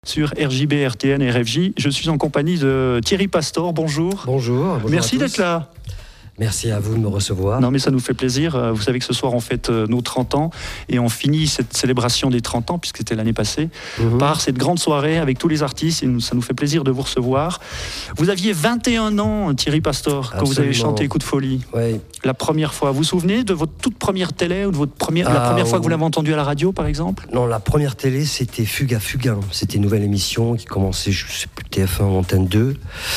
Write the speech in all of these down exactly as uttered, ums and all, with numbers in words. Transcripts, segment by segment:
Sur R J B, R T N et R F J. Je suis en compagnie de Thierry Pastor. Bonjour. Bonjour. bonjour Merci d'être là. Merci à vous de me recevoir. Non mais ça nous fait plaisir. Vous savez que ce soir on fête nos trente ans et on finit cette célébration des trente ans, puisque c'était l'année passée, mmh. par cette grande soirée avec tous les artistes, et nous, ça nous fait plaisir de vous recevoir. Vous aviez vingt et un ans, Thierry Pastor, quand Absolument. Vous avez chanté Coup de folie. Oui. La première fois. Vous vous souvenez de votre toute première télé ou de votre première, ah, la première fois que vous l'avez entendu à la radio, par exemple? Non, la première télé, c'était Fuga Fugain. C'était une nouvelle émission qui commençait, je ne sais plus, T F un, Antenne deux.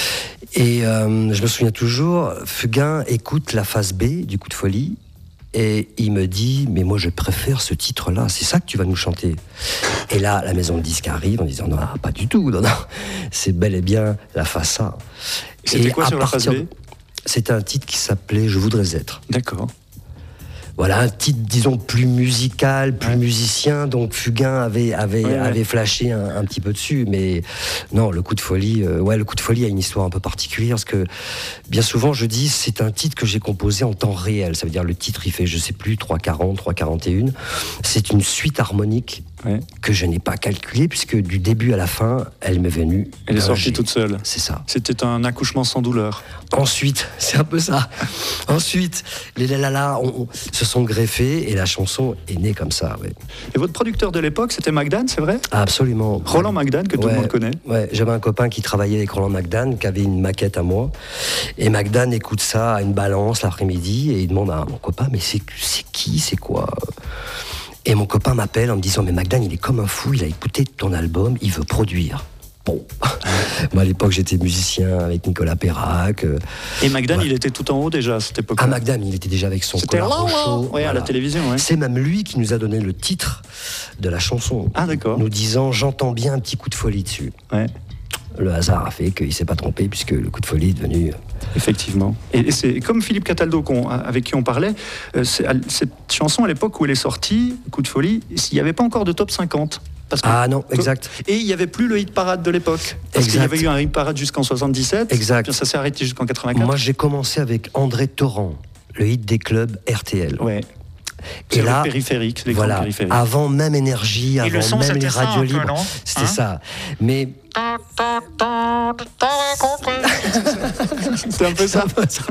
Et euh, je me souviens toujours, Fugain écoute la phase B du Coup de folie et il me dit « Mais moi, je préfère ce titre-là, c'est ça que tu vas nous chanter ?» Et là, la maison de disques arrive en disant « Non, pas du tout, non, non, c'est bel et bien la phase A. » C'était quoi sur la phase B? C'était un titre qui s'appelait « Je voudrais être ». D'accord. Voilà, un titre, disons, plus musical, plus ouais. musicien, donc Fugain avait, avait, ouais, ouais. avait flashé un, un petit peu dessus, mais non, le Coup de folie, euh, ouais, le Coup de folie a une histoire un peu particulière, parce que bien souvent, je dis, c'est un titre que j'ai composé en temps réel, ça veut dire le titre, il fait, je sais plus, trois quarante, trois quarante et un, c'est une suite harmonique ouais. que je n'ai pas calculée, puisque du début à la fin, elle m'est venue. Elle est sortie toute seule. C'est ça. C'était un accouchement sans douleur. Ensuite, c'est un peu ça. Ensuite, les lalala on, se sont greffés et la chanson est née comme ça. Ouais. Et votre producteur de l'époque, c'était McDan, c'est vrai? Absolument. Roland McDan, que tout ouais, le monde connaît. Ouais, j'avais un copain qui travaillait avec Roland McDan, qui avait une maquette à moi. Et McDan écoute ça à une balance l'après-midi et il demande à mon copain, mais c'est, c'est qui, c'est quoi? Et mon copain m'appelle en me disant, mais McDan, il est comme un fou, il a écouté ton album, il veut produire. Bon, moi à l'époque j'étais musicien avec Nicolas Perrac. Euh, et McDan, ouais. il était tout en haut déjà à cette époque. Ah, McDan, il était déjà avec son collar rochot. Oui, voilà. À la télévision. Ouais. C'est même lui qui nous a donné le titre de la chanson. Ah, d'accord. Nous disant, j'entends bien un petit coup de folie dessus. Ouais. Le hasard a fait qu'il ne s'est pas trompé, puisque le Coup de folie est devenu... Effectivement. Et c'est comme Philippe Cataldo, qu'on, avec qui on parlait, c'est, cette chanson, à l'époque où elle est sortie, Coup de folie, il n'y avait pas encore de top cinquante. Parce que, ah non, exact. Et il n'y avait plus le hit parade de l'époque. Parce exact. Qu'il y avait eu un hit parade jusqu'en soixante-dix-sept. Exact. Puis ça s'est arrêté jusqu'en quatre-vingt-quatre. Moi, j'ai commencé avec André Torrent, le hit des clubs R T L. Ouais. Et là, les périphériques, les voilà, périphériques. Avant même Énergie, avant son, même les radios peu, libres, non c'était hein ça. Mais c'est un peu ça.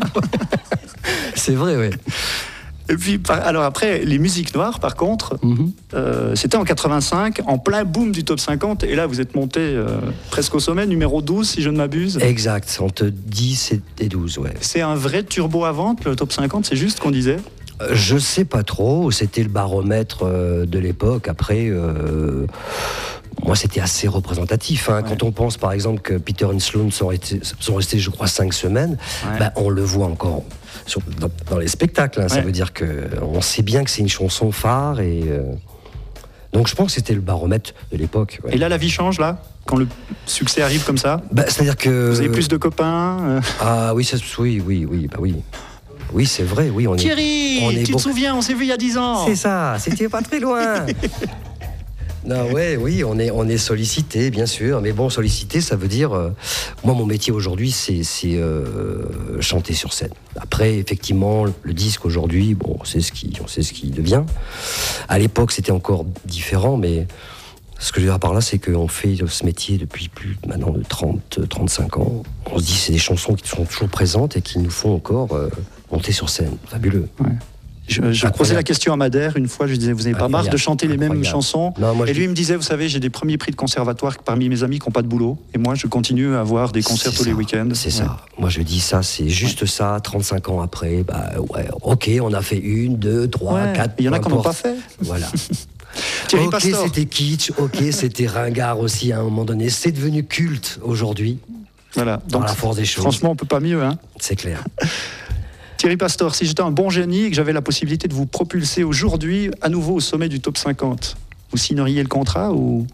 C'est vrai, oui. Et puis, alors après, les musiques noires, par contre, mm-hmm. euh, c'était en quatre-vingt-cinq, en plein boom du top cinquante, et là, vous êtes monté euh, presque au sommet, numéro douze, si je ne m'abuse. Exact, entre dix et douze, ouais. C'est un vrai turbo à vente, le top cinquante, c'est juste ce qu'on disait? euh, Je sais pas trop, c'était le baromètre euh, de l'époque, après... Euh... Moi, c'était assez représentatif. Hein. Ouais. Quand on pense, par exemple, que Peter and Sloan sont restés, sont restés je crois, cinq semaines, ouais. bah, on le voit encore sur, dans, dans les spectacles. Hein. Ouais. Ça veut dire qu'on sait bien que c'est une chanson phare. Et, euh... donc, je pense que c'était le baromètre de l'époque. Ouais. Et là, la vie change, là, quand le succès arrive comme ça? bah, C'est-à-dire que... Vous avez plus de copains euh... Ah oui, ça, oui, oui, oui, bah oui. Oui, c'est vrai, oui. On Thierry, est, on est tu beau... te souviens, on s'est vu il y a dix ans. C'est ça, c'était pas très loin. Non, ouais, oui, on est, on est sollicité, bien sûr. Mais bon, sollicité, ça veut dire... Euh, moi, mon métier aujourd'hui, c'est, c'est euh, chanter sur scène. Après, effectivement, le disque aujourd'hui, bon, on sait ce qui, on sait ce qui devient. À l'époque, c'était encore différent, mais ce que je veux dire par là, c'est qu'on fait ce métier depuis plus maintenant de trente, trente-cinq ans. On se dit c'est des chansons qui sont toujours présentes et qui nous font encore euh, monter sur scène. Fabuleux. Ouais. Je, je posais la question à Madère une fois, je lui disais, vous n'avez pas marre de chanter les mêmes chansons? Non, moi, et lui dis... il me disait, vous savez, j'ai des premiers prix de conservatoire parmi mes amis qui n'ont pas de boulot, et moi je continue à avoir des concerts c'est tous ça, les week-ends. C'est ouais. ça, moi je dis ça, c'est juste ouais. ça, trente-cinq ans après, bah ouais, ok, on a fait une, deux, trois, ouais. quatre, il y en a qui n'en ont pas fait. Voilà. Thierry ok, Pastor. C'était kitsch, ok, c'était ringard aussi à un moment donné, c'est devenu culte aujourd'hui, voilà. dans donc, la force des choses. Franchement, on ne peut pas mieux. Hein. C'est clair. Thierry Pastor, si j'étais un bon génie et que j'avais la possibilité de vous propulser aujourd'hui à nouveau au sommet du top cinquante, vous signeriez le contrat ou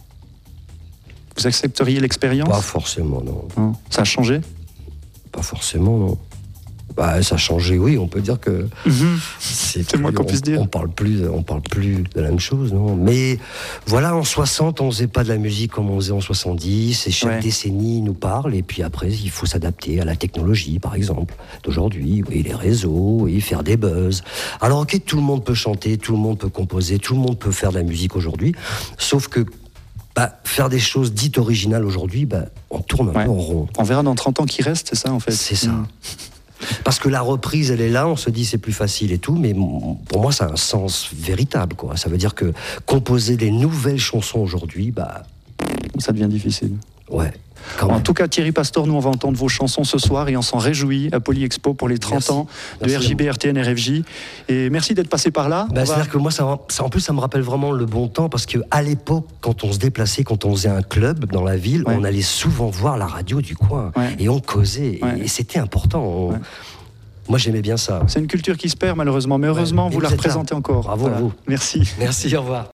vous accepteriez l'expérience? Pas forcément, non. non. Ça a changé? Pas forcément, non. Bah, ça a changé, oui, on peut dire que... Mmh. C'est, c'est moins qu'on puisse dire. On parle plus, on parle plus de la même chose, non. Mais voilà, en soixante, on faisait pas de la musique comme on faisait en soixante-dix, et chaque ouais. décennie nous parle, et puis après, il faut s'adapter à la technologie, par exemple, d'aujourd'hui, oui, les réseaux, oui, faire des buzz. Alors, ok, tout le monde peut chanter, tout le monde peut composer, tout le monde peut faire de la musique aujourd'hui, sauf que bah, faire des choses dites originales aujourd'hui, bah, on tourne un ouais. peu en rond. On verra dans trente ans qui reste, c'est ça en fait. C'est ça. Mmh. Parce que la reprise, elle est là, on se dit c'est plus facile et tout, mais pour moi, ça a un sens véritable, quoi. Ça veut dire que composer des nouvelles chansons aujourd'hui, bah... ça devient difficile. Ouais. En tout cas, Thierry Pastor, nous on va entendre vos chansons ce soir et on s'en réjouit à Polyexpo pour les trente merci. Ans de merci R J B, R T N, R F J. Et merci d'être passé par là. Bah, C'est-à-dire va... que moi, ça, ça, en plus, ça me rappelle vraiment le bon temps parce qu'à l'époque, quand on se déplaçait, quand on faisait un club dans la ville, ouais. on allait souvent voir la radio du coin ouais. et on causait. Ouais. Et, et c'était important. On... Ouais. Moi, j'aimais bien ça. C'est une culture qui se perd malheureusement, mais heureusement, ouais, mais vous, vous la représentez là. Encore. Bravo voilà. à vous. Merci. Merci, au revoir.